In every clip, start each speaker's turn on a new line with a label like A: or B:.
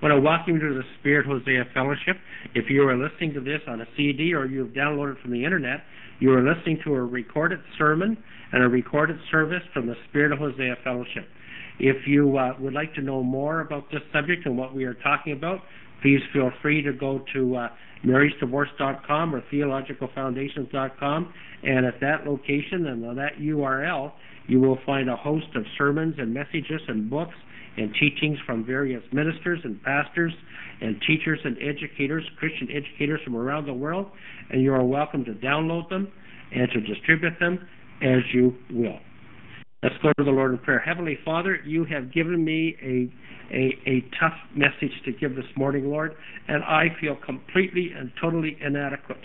A: I want to welcome you to the Spirit Hosea Fellowship. If you are listening to this on a CD or you've downloaded from the internet, you are listening to a recorded sermon and a recorded service from the Spirit of Hosea Fellowship. If you would like to know more about this subject and what we are talking about, please feel free to go to marriagedivorce.com or theologicalfoundations.com, and at that location and on that URL, you will find a host of sermons and messages and books and teachings from various ministers and pastors and teachers and educators, Christian educators from around the world, and you are welcome to download them and to distribute them as you will. Let's go to the Lord in prayer. Heavenly Father, you have given me a tough message to give this morning, Lord, and I feel completely and totally inadequate.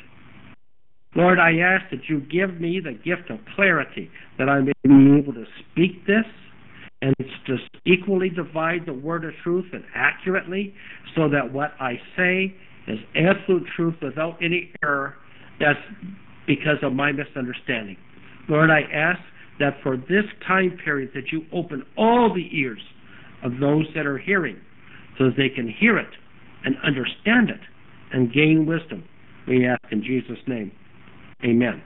A: Lord, I ask that you give me the gift of clarity, that I may be able to speak this and to equally divide the word of truth and accurately, so that what I say is absolute truth without any error. That's because of my misunderstanding. Lord, I ask that for this time period that you open all the ears of those that are hearing, so that they can hear it and understand it and gain wisdom. We ask in Jesus' name. Amen.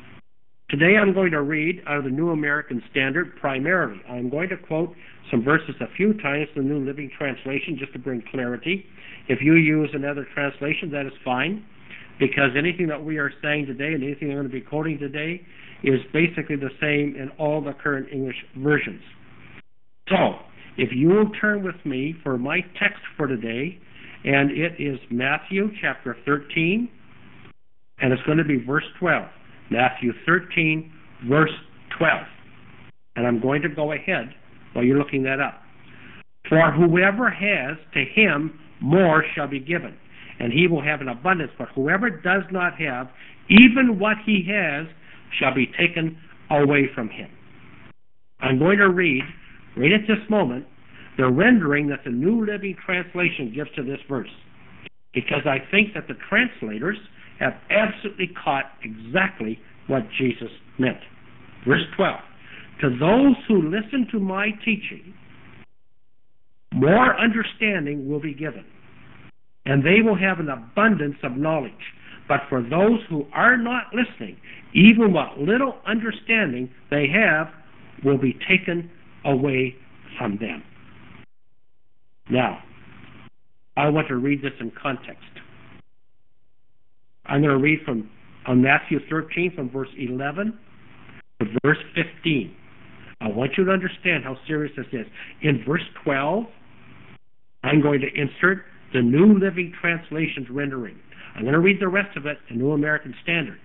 A: Today I'm going to read out of the New American Standard primarily. I'm going to quote some verses a few times in the New Living Translation just to bring clarity. If you use another translation, that is fine, because anything that we are saying today and anything I'm going to be quoting today is basically the same in all the current English versions. So, if you will turn with me for my text for today, and it is Matthew chapter 13, and it's going to be verse 12. Matthew 13, verse 12. And I'm going to go ahead while you're looking that up. For whoever has, to him more shall be given, and he will have an abundance. But whoever does not have, even what he has shall be taken away from him. I'm going to read, right at this moment, the rendering that the New Living Translation gives to this verse, because I think that the translators have absolutely caught exactly what Jesus meant. Verse 12. To those who listen to my teaching, more understanding will be given, and they will have an abundance of knowledge. But for those who are not listening, even what little understanding they have will be taken away from them. Now, I want to read this in context. I'm going to read from Matthew 13 from verse 11 to verse 15. I want you to understand how serious this is. In verse 12, I'm going to insert the New Living Translation's rendering. I'm going to read the rest of it in New American Standard.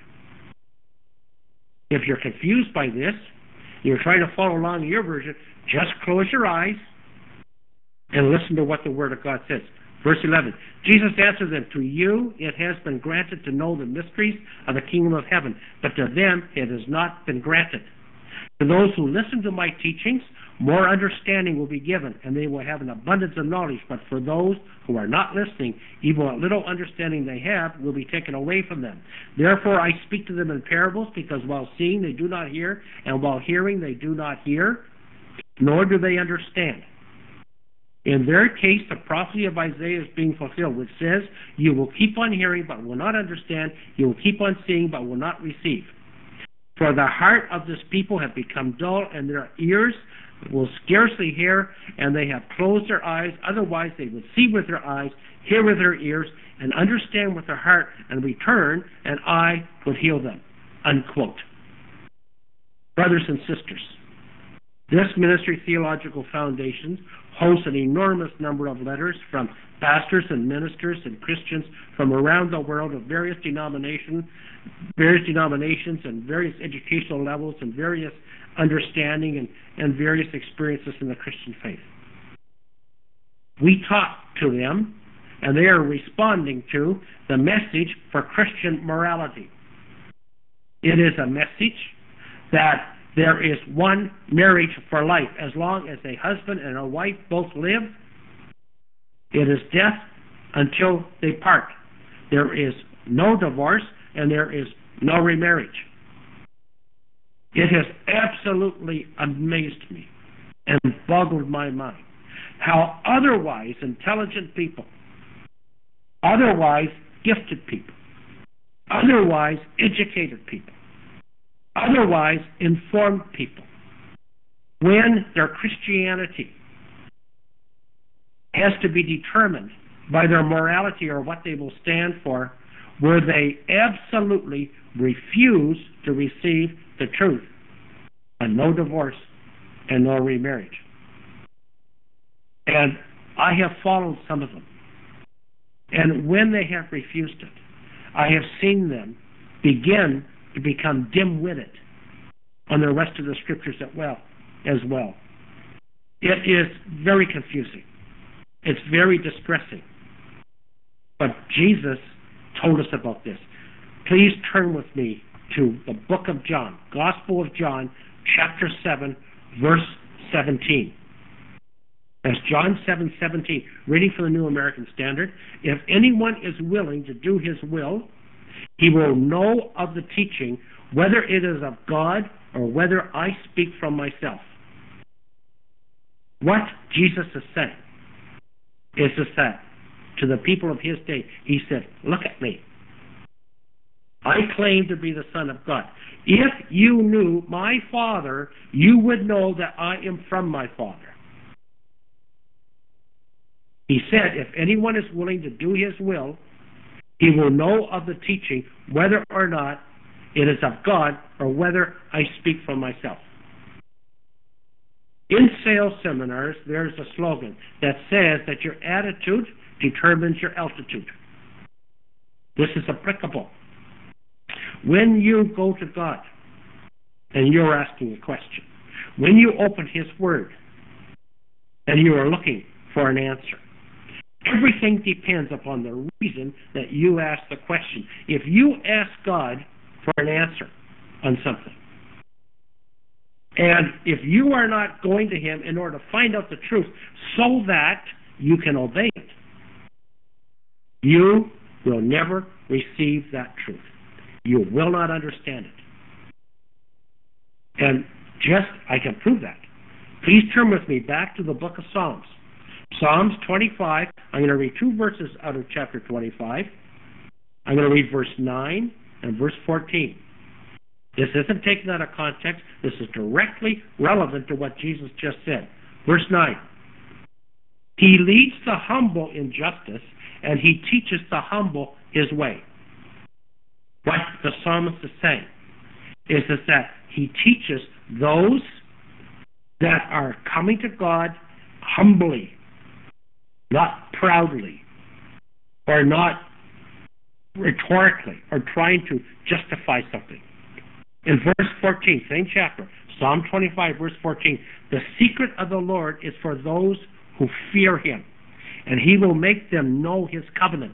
A: If you're confused by this, you're trying to follow along in your version, just close your eyes and listen to what the Word of God says. Verse 11, Jesus answered them, to you it has been granted to know the mysteries of the kingdom of heaven, but to them it has not been granted. To those who listen to my teachings, more understanding will be given, and they will have an abundance of knowledge. But for those who are not listening, even what little understanding they have will be taken away from them. Therefore I speak to them in parables, because while seeing they do not hear, and while hearing they do not hear, nor do they understand. In their case, the prophecy of Isaiah is being fulfilled, which says, you will keep on hearing, but will not understand. You will keep on seeing, but will not receive. For the heart of this people have become dull, and their ears will scarcely hear, and they have closed their eyes. Otherwise they would see with their eyes, hear with their ears, and understand with their heart, and return, and I would heal them. Unquote. Brothers and sisters, this ministry, Theological Foundations, hosts an enormous number of letters from pastors and ministers and Christians from around the world of various denominations and various educational levels and various understanding and various experiences in the Christian faith. We talk to them, and they are responding to the message for Christian morality. It is a message that there is one marriage for life. As long as a husband and a wife both live, it is death until they part. There is no divorce, and there is no remarriage. It has absolutely amazed me and boggled my mind how otherwise intelligent people, otherwise gifted people, otherwise educated people, otherwise informed people, when their Christianity has to be determined by their morality or what they will stand for, where they absolutely refuse to receive the truth and no divorce and no remarriage. And I have followed some of them. And when they have refused it, I have seen them begin to become dim-witted on the rest of the scriptures as well. It is very confusing. It's very distressing. But Jesus told us about this. Please turn with me to the book of John, Gospel of John, chapter 7, verse 17. That's John 7:17, reading from the New American Standard. If anyone is willing to do his will, he will know of the teaching, whether it is of God or whether I speak from myself. What Jesus is saying is that to the people of his day, he said, look at me. I claim to be the Son of God. If you knew my Father, you would know that I am from my Father. He said, if anyone is willing to do his will, he will know of the teaching, whether or not it is of God or whether I speak from myself. In sales seminars, there's a slogan that says that your attitude determines your altitude. This is applicable. When you go to God and you're asking a question, when you open his word and you are looking for an answer, everything depends upon the reason that you ask the question. If you ask God for an answer on something, and if you are not going to him in order to find out the truth so that you can obey it, you will never receive that truth. You will not understand it. And I can prove that. Please turn with me back to the book of Psalms. Psalms 25, I'm going to read two verses out of chapter 25. I'm going to read verse 9 and verse 14. This isn't taken out of context. This is directly relevant to what Jesus just said. Verse 9. He leads the humble in justice, and he teaches the humble his way. What the psalmist is saying is that he teaches those that are coming to God humbly, not proudly, or not rhetorically, or trying to justify something. In verse 14, same chapter, Psalm 25, verse 14, the secret of the Lord is for those who fear him, and he will make them know his covenant.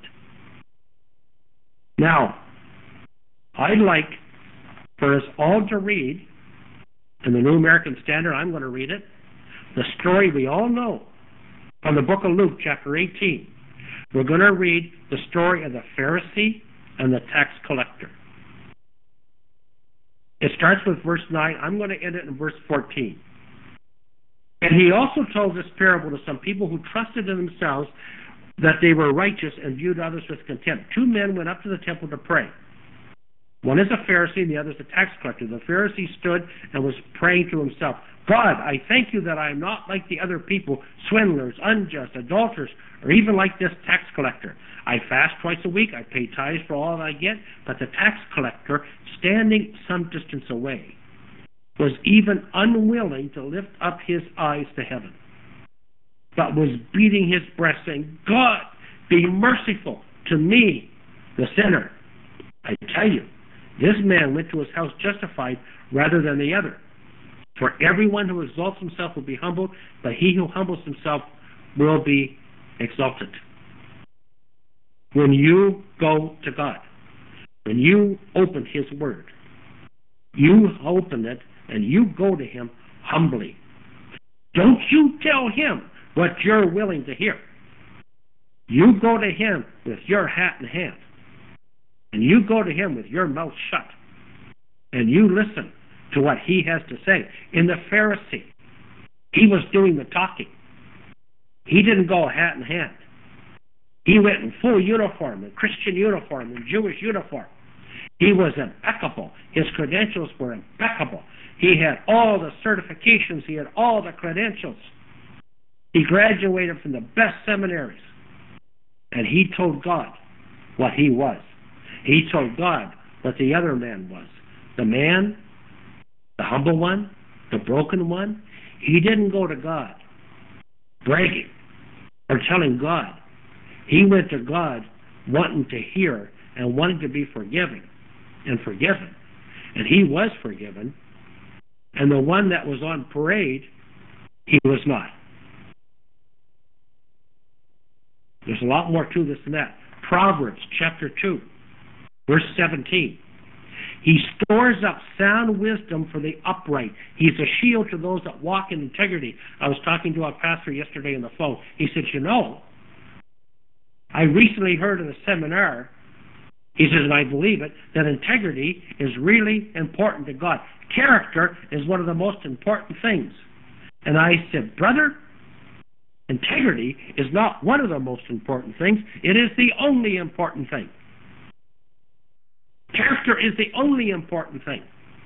A: Now, I'd like for us all to read, in the New American Standard, I'm going to read it, the story we all know from the book of Luke, chapter 18. We're going to read the story of the Pharisee and the tax collector. It starts with verse 9. I'm going to end it in verse 14. And he also told this parable to some people who trusted in themselves that they were righteous and viewed others with contempt. Two men went up to the temple to pray. One is a Pharisee and the other is a tax collector. The Pharisee stood and was praying to himself, God, I thank you that I am not like the other people, swindlers, unjust, adulterers, or even like this tax collector. I fast twice a week, I pay tithes for all that I get, but the tax collector, standing some distance away, was even unwilling to lift up his eyes to heaven, but was beating his breast, saying, God, be merciful to me, the sinner. I tell you, this man went to his house justified rather than the other. For everyone who exalts himself will be humbled, but he who humbles himself will be exalted. When you go to God, when you open his word, you open it and you go to him humbly. Don't you tell him what you're willing to hear. You go to him with your hat in hand. And you go to him with your mouth shut. And you listen to what he has to say. In the Pharisee, he was doing the talking. He didn't go hat in hand. He went in full uniform, in Christian uniform, in Jewish uniform. He was impeccable. His credentials were impeccable. He had all the certifications. He had all the credentials. He graduated from the best seminaries. And he told God what he was. He told God what the other man was. The man, the humble one, the broken one. He didn't go to God bragging or telling God. He went to God wanting to hear and wanting to be forgiven and forgiven. And he was forgiven. And the one that was on parade, he was not. There's a lot more to this than that. Proverbs chapter 2, verse 17. He stores up sound wisdom for the upright. He's a shield to those that walk in integrity. I was talking to a pastor yesterday on the phone. He said, I recently heard in a seminar, he says, and I believe it, that integrity is really important to God. Character is one of the most important things. And I said, brother, integrity is not one of the most important things. It is the only important thing. Character is the only important thing.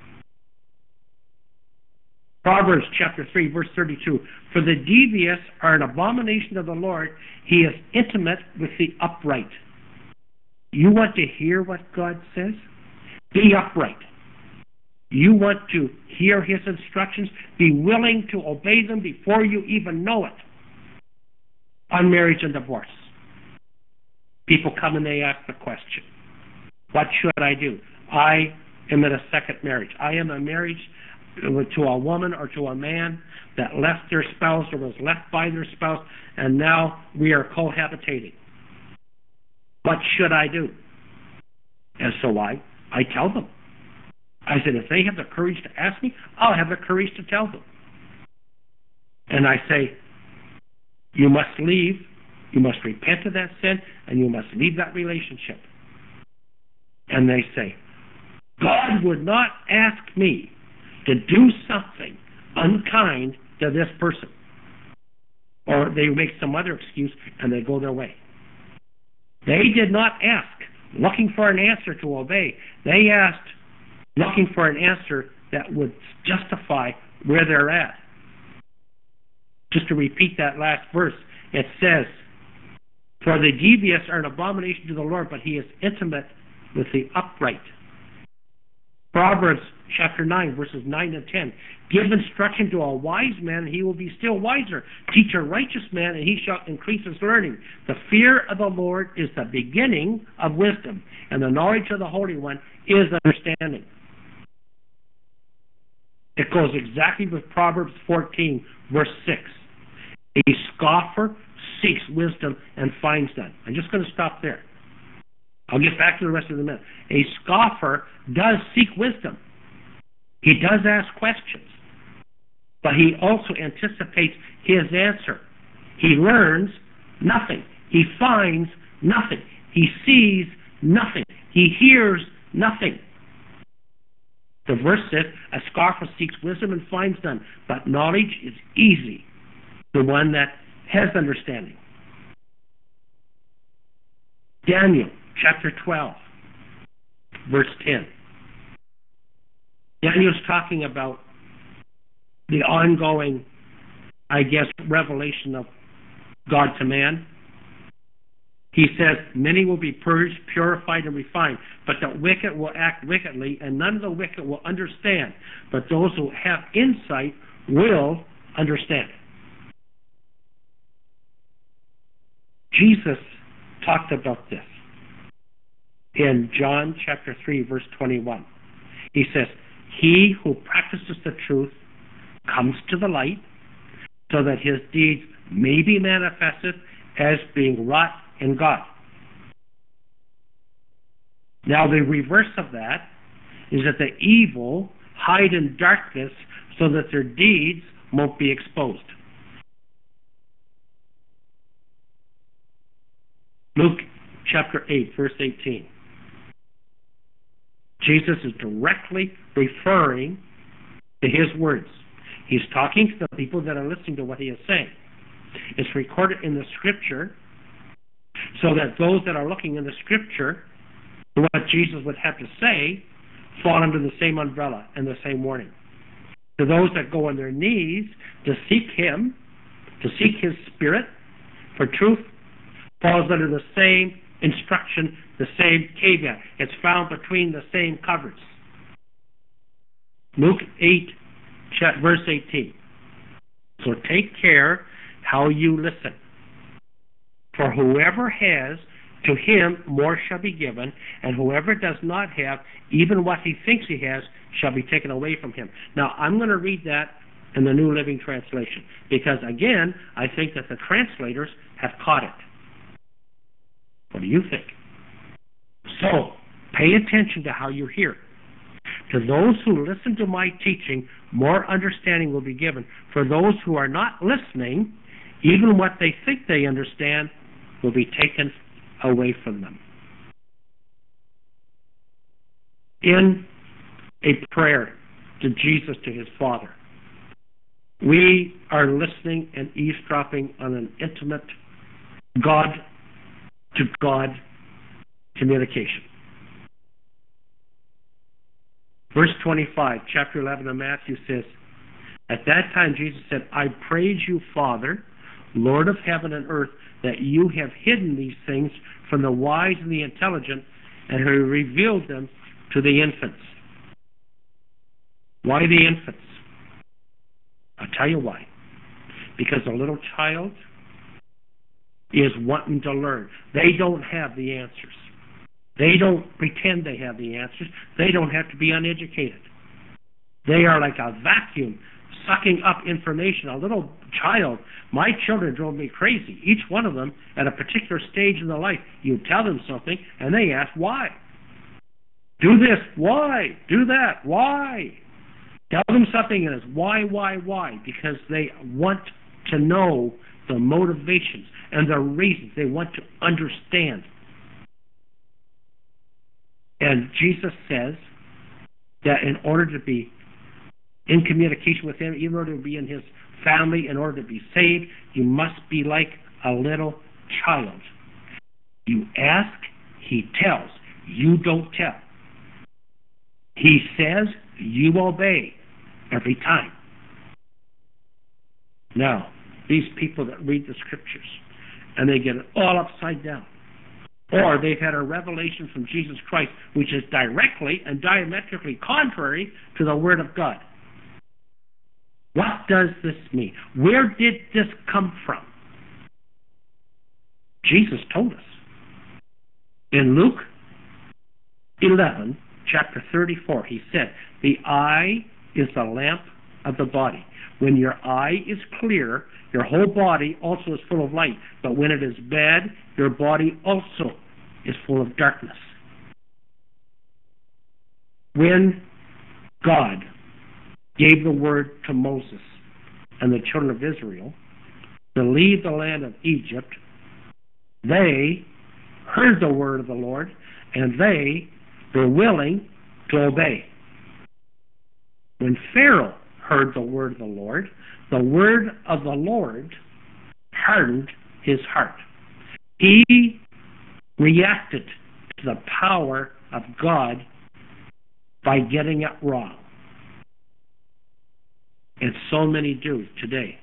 A: Proverbs chapter 3, verse 32. For the devious are an abomination of the Lord. He is intimate with the upright. You want to hear what God says? Be upright. You want to hear His instructions? Be willing to obey them before you even know it. On marriage and divorce, people come and they ask the question, what should I do? I am in a second marriage. I am a marriage to a woman or to a man that left their spouse or was left by their spouse, and now we are cohabitating. What should I do? And so I tell them. I said, if they have the courage to ask me, I'll have the courage to tell them. And I say, you must leave, you must repent of that sin, and you must leave that relationship. And they say, God would not ask me to do something unkind to this person. Or they make some other excuse and they go their way. They did not ask looking for an answer to obey. They asked looking for an answer that would justify where they're at. Just to repeat that last verse, it says, for the devious are an abomination to the Lord, but He is intimate with the upright. Proverbs chapter 9, verses 9 and 10. Give instruction to a wise man, and he will be still wiser. Teach a righteous man, and he shall increase his learning. The fear of the Lord is the beginning of wisdom, and the knowledge of the Holy One is understanding. It goes exactly with Proverbs 14, verse 6. A scoffer seeks wisdom and finds none. I'm just going to stop there. I'll get back to the rest of the minute. A scoffer does seek wisdom. He does ask questions. But he also anticipates his answer. He learns nothing. He finds nothing. He sees nothing. He hears nothing. The verse says, a scoffer seeks wisdom and finds none, but knowledge is easy. The one that has understanding. Daniel chapter 12, verse 10. Daniel's talking about the ongoing, revelation of God to man. He says, many will be purged, purified, and refined, but the wicked will act wickedly, and none of the wicked will understand. But those who have insight will understand. Jesus talked about this in John chapter 3, verse 21. He says, he who practices the truth comes to the light, so that his deeds may be manifested as being wrought in God. Now the reverse of that is that the evil hide in darkness so that their deeds won't be exposed. Luke chapter 8, verse 18. Jesus is directly referring to his words. He's talking to the people that are listening to what he is saying. It's recorded in the Scripture so that those that are looking in the Scripture for what Jesus would have to say fall under the same umbrella and the same warning. To those that go on their knees to seek Him, to seek His Spirit for truth, falls under the same instruction, the same caveat. It's found between the same covers. Luke 8, verse 18. So take care how you listen. For whoever has, to him more shall be given, and whoever does not have, even what he thinks he has, shall be taken away from him. Now, I'm going to read that in the New Living Translation, because, again, I think that the translators have caught it. What do you think? So, pay attention to how you hear. To those who listen to my teaching, more understanding will be given. For those who are not listening, even what they think they understand will be taken away from them. In a prayer to Jesus, to His Father, we are listening and eavesdropping on an intimate God-to-God communication. Verse 25, chapter 11 of Matthew says, at that time Jesus said, I praise you, Father, Lord of heaven and earth, that you have hidden these things from the wise and the intelligent and have revealed them to the infants. Why the infants? I'll tell you why. Because a little child is wanting to learn. They don't have the answers. They don't pretend they have the answers. They don't have to be uneducated. They are like a vacuum sucking up information. A little child, my children drove me crazy. Each one of them, at a particular stage in their life, you tell them something, and they ask why. Do this, why? Do that, why? Tell them something, and it's why? Because they want to know the motivations and the reasons. They want to understand. And Jesus says that in order to be in communication with Him, in order to be in His family, in order to be saved, you must be like a little child. You ask, He tells. You don't tell. He says, you obey every time. Now, these people that read the Scriptures and they get it all upside down, or they've had a revelation from Jesus Christ which is directly and diametrically contrary to the Word of God. What does this mean? Where did this come from? Jesus told us. In Luke 11, chapter 34, He said, the eye is the lamp of the body. When your eye is clear, your whole body also is full of light. But when it is bad, your body also is full of darkness. When God gave the word to Moses and the children of Israel to leave the land of Egypt, they heard the word of the Lord and they were willing to obey. When Pharaoh heard the word of the word of the Lord hardened his heart. He reacted to the power of God by getting it wrong. And so many do today.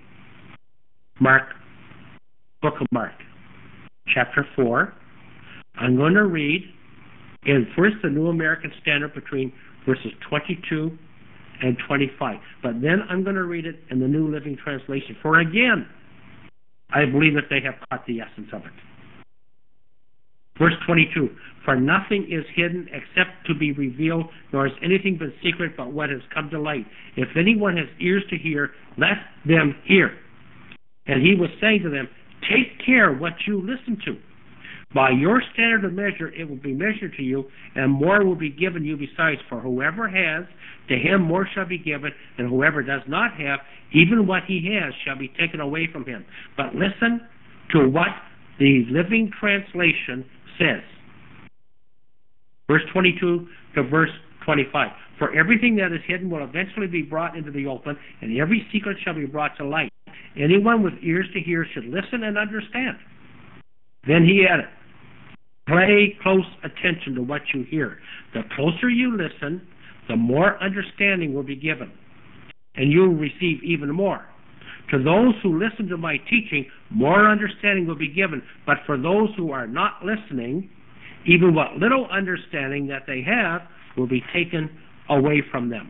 A: Book of Mark, chapter 4. I'm going to read in first the New American Standard between verses 22 and 25. But then I'm going to read it in the New Living Translation. For again, I believe that they have caught the essence of it. Verse 22, for nothing is hidden except to be revealed, nor has anything been secret but what has come to light. If anyone has ears to hear, let them hear. And He was saying to them, take care what you listen to. By your standard of measure, it will be measured to you, and more will be given you besides. For whoever has, to him more shall be given, and whoever does not have, even what he has shall be taken away from him. But listen to what the Living Translation says. Verse 22 to verse 25. For everything that is hidden will eventually be brought into the open, and every secret shall be brought to light. Anyone with ears to hear should listen and understand. Then he added, pay close attention to what you hear. The closer you listen, the more understanding will be given, and you will receive even more. To those who listen to my teaching, more understanding will be given. But for those who are not listening, even what little understanding that they have will be taken away from them.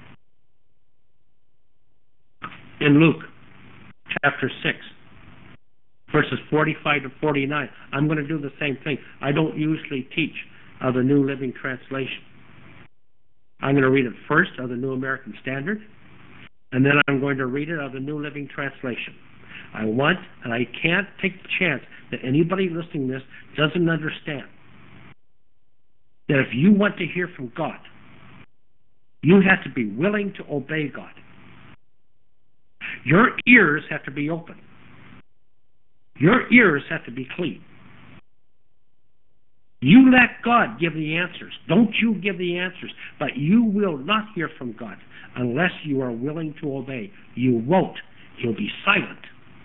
A: In Luke chapter 6, verses 45 to 49, I'm going to do the same thing. I don't usually teach of the New Living Translation. I'm going to read it first of the New American Standard, and then I'm going to read it of the New Living Translation. I want, and I can't take the chance that anybody listening to this doesn't understand that if you want to hear from God, you have to be willing to obey God. Your ears have to be open. Your ears have to be clean. You let God give the answers. Don't you give the answers. But you will not hear from God unless you are willing to obey. You won't. He'll be silent.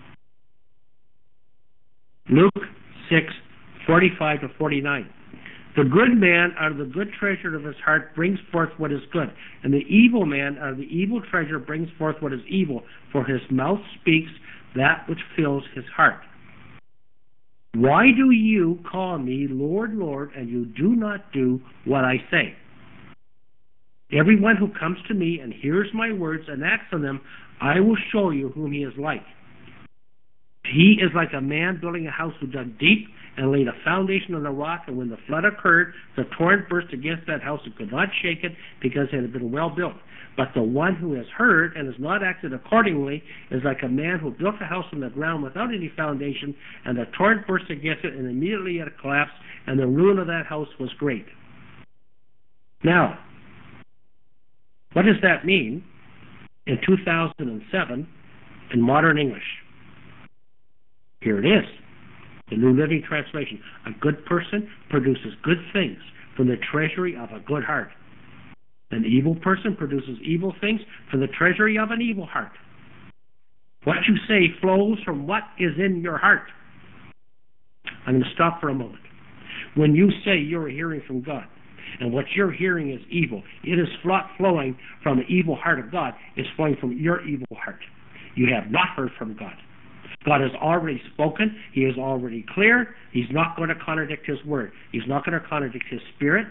A: Luke 6:45 to 49. The good man out of the good treasure of his heart brings forth what is good, and the evil man out of the evil treasure brings forth what is evil, for his mouth speaks that which fills his heart. Why do you call me Lord, Lord, and you do not do what I say? Everyone who comes to me and hears my words and acts on them, I will show you whom he is like. He is like a man building a house who dug deep and laid a foundation on the rock, and when the flood occurred, the torrent burst against that house and could not shake it because it had been well built. But the one who has heard and has not acted accordingly is like a man who built a house on the ground without any foundation, and the torrent burst against it, and immediately it collapsed, and the ruin of that house was great. Now, what does that mean in 2007 in modern English? Here it is, the New Living Translation. A good person produces good things from the treasury of a good heart. An evil person produces evil things from the treasury of an evil heart. What you say flows from what is in your heart. I'm going to stop for a moment. When you say you're hearing from God, and what you're hearing is evil, it is flowing from the evil heart of God. It's flowing from your evil heart. You have not heard from God. God has already spoken. He is already clear. He's not going to contradict His word. He's not going to contradict His Spirit.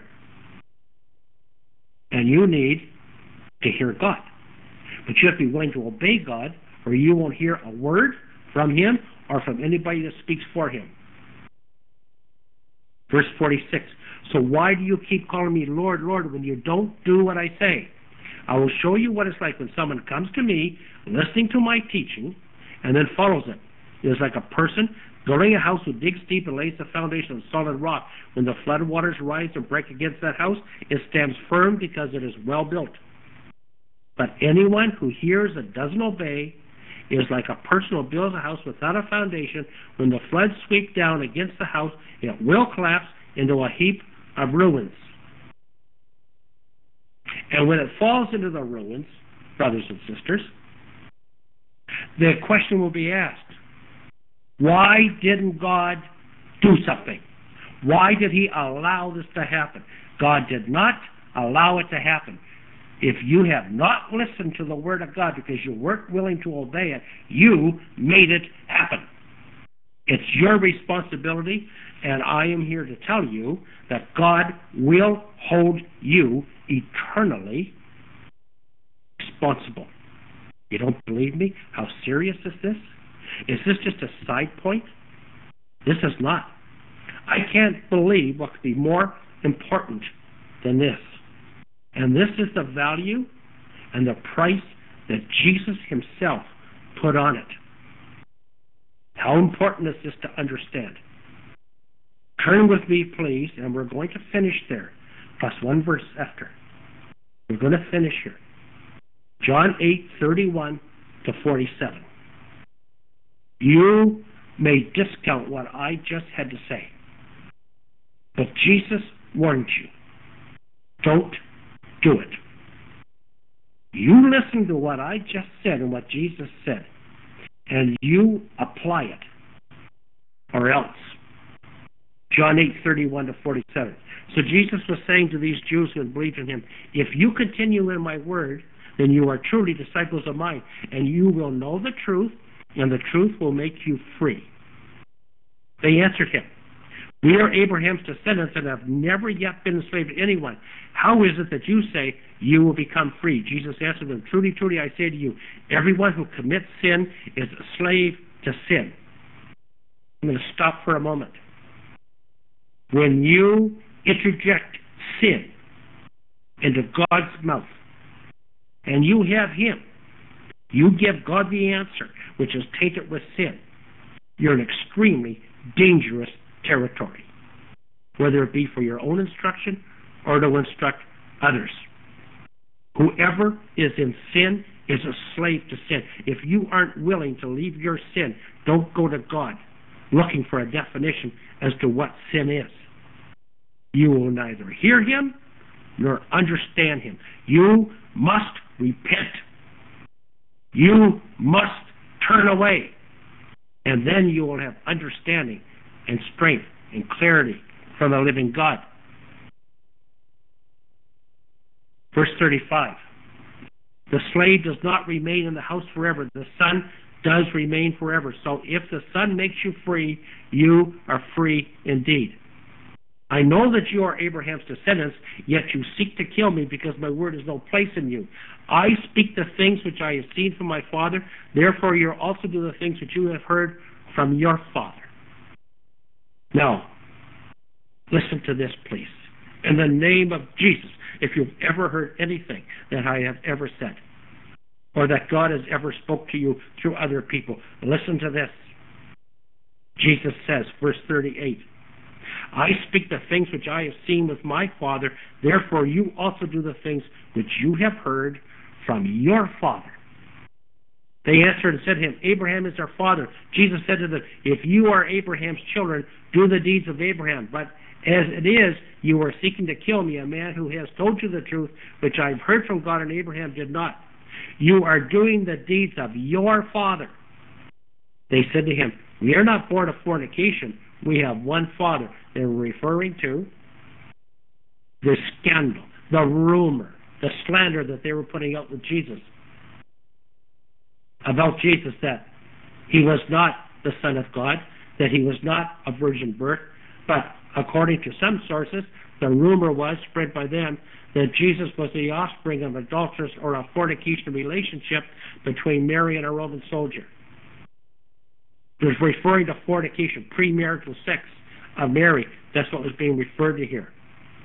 A: And you need to hear God. But you have to be willing to obey God, or you won't hear a word from Him or from anybody that speaks for Him. Verse 46. So why do you keep calling me Lord, Lord, when you don't do what I say? I will show you what it's like when someone comes to me, listening to my teaching, and then follows it. It is like a person building a house who digs deep and lays the foundation on solid rock. When the flood waters rise and break against that house, it stands firm because it is well built. But anyone who hears and doesn't obey is like a person who builds a house without a foundation. When the floods sweep down against the house, it will collapse into a heap of ruins. And when it falls into the ruins, brothers and sisters, the question will be asked, why didn't God do something? Why did He allow this to happen? God did not allow it to happen. If you have not listened to the Word of God because you weren't willing to obey it, you made it happen. It's your responsibility, and I am here to tell you that God will hold you eternally responsible. You don't believe me? How serious is this? Is this just a side point? This is not. I can't believe what could be more important than this. And this is the value and the price that Jesus Himself put on it. How important is this to understand? Turn with me, please, and we're going to finish there, plus one verse after. We're going to finish here. John 8:31 to 47. You may discount what I just had to say, but Jesus warned you. Don't do it. You listen to what I just said and what Jesus said. and you apply it, or else. John 8:31-47. So Jesus was saying to these Jews who had believed in him, if you continue in my word, then you are truly disciples of mine, and you will know the truth, and the truth will make you free. They answered him, we are Abraham's descendants and have never yet been enslaved to anyone. How is it that you say you will become free? Jesus answered them, truly, truly, I say to you, everyone who commits sin is a slave to sin. I'm going to stop for a moment. When you interject sin into God's mouth, and you have him, you give God the answer, which is tainted with sin, you're in extremely dangerous territory, whether it be for your own instruction or to instruct others. Whoever is in sin is a slave to sin. If you aren't willing to leave your sin, don't go to God looking for a definition as to what sin is. You will neither hear him nor understand him. You must repent. You must turn away. And then you will have understanding and strength and clarity from the living God. Verse 35. The slave does not remain in the house forever. The son does remain forever. So if the son makes you free, you are free indeed. I know that you are Abraham's descendants, yet you seek to kill me because my word has no place in you. I speak the things which I have seen from my father, therefore you also do the things which you have heard from your father. Now, listen to this, please. In the name of Jesus, if you've ever heard anything that I have ever said, or that God has ever spoke to you through other people, listen to this. Jesus says, verse 38, I speak the things which I have seen with my Father, therefore you also do the things which you have heard from your father. They answered and said to him, Abraham is our father. Jesus said to them, if you are Abraham's children, do the deeds of Abraham. But as it is, you are seeking to kill me, a man who has told you the truth, which I have heard from God, and Abraham did not. You are doing the deeds of your father. They said to him, we are not born of fornication. We have one father. They were referring to the scandal, the rumor, the slander that they were putting out with Jesus. About Jesus, that he was not the Son of God, that he was not a virgin birth, but according to some sources, the rumor was spread by them that Jesus was the offspring of adulterous or a fornication relationship between Mary and a Roman soldier. It was referring to fornication, premarital sex of Mary. That's what was being referred to here.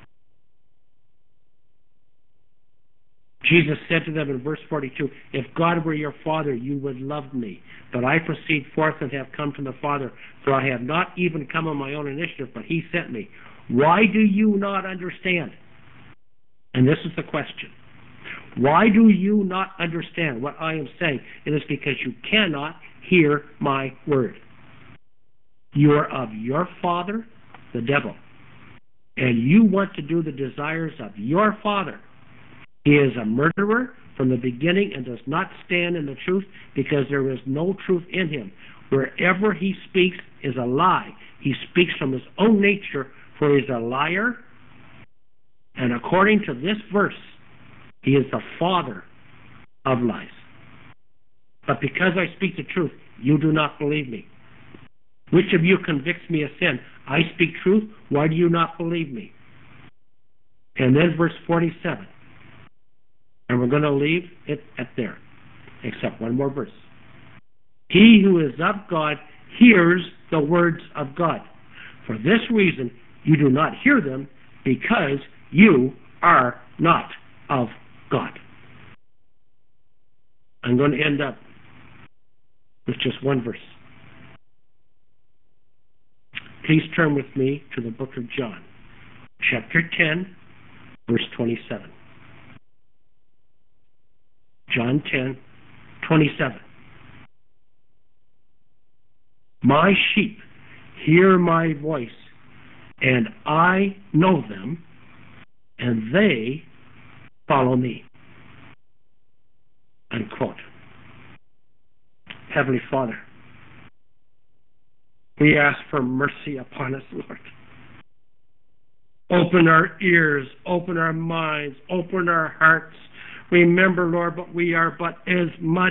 A: Jesus said to them in verse 42, if God were your father, you would love me. But I proceed forth and have come from the Father, for I have not even come on my own initiative, but he sent me. Why do you not understand? And this is the question. Why do you not understand what I am saying? It is because you cannot hear my word. You are of your father, the devil, and you want to do the desires of your father. He is a murderer from the beginning and does not stand in the truth because there is no truth in him. Wherever he speaks is a lie. He speaks from his own nature, for he is a liar. And according to this verse, he is the father of lies. But because I speak the truth, you do not believe me. Which of you convicts me of sin? I speak truth. Why do you not believe me? And then verse 47. And we're going to leave it at there, except one more verse. He who is of God hears the words of God. For this reason, you do not hear them, because you are not of God. I'm going to end up with just one verse. Please turn with me to the book of John, chapter 10, verse 27. John 10, 27. My sheep hear my voice, and I know them, and they follow me. Unquote. Heavenly Father, we ask for mercy upon us, Lord. Open our ears, open our minds, open our hearts. Remember, Lord, but we are but as mud.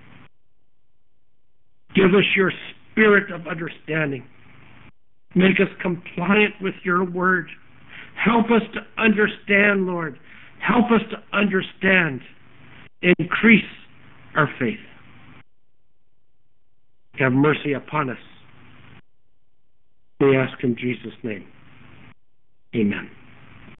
A: Give us your spirit of understanding. Make us compliant with your word. Help us to understand, Lord. Help us to understand. Increase our faith. Have mercy upon us. We ask in Jesus' name. Amen.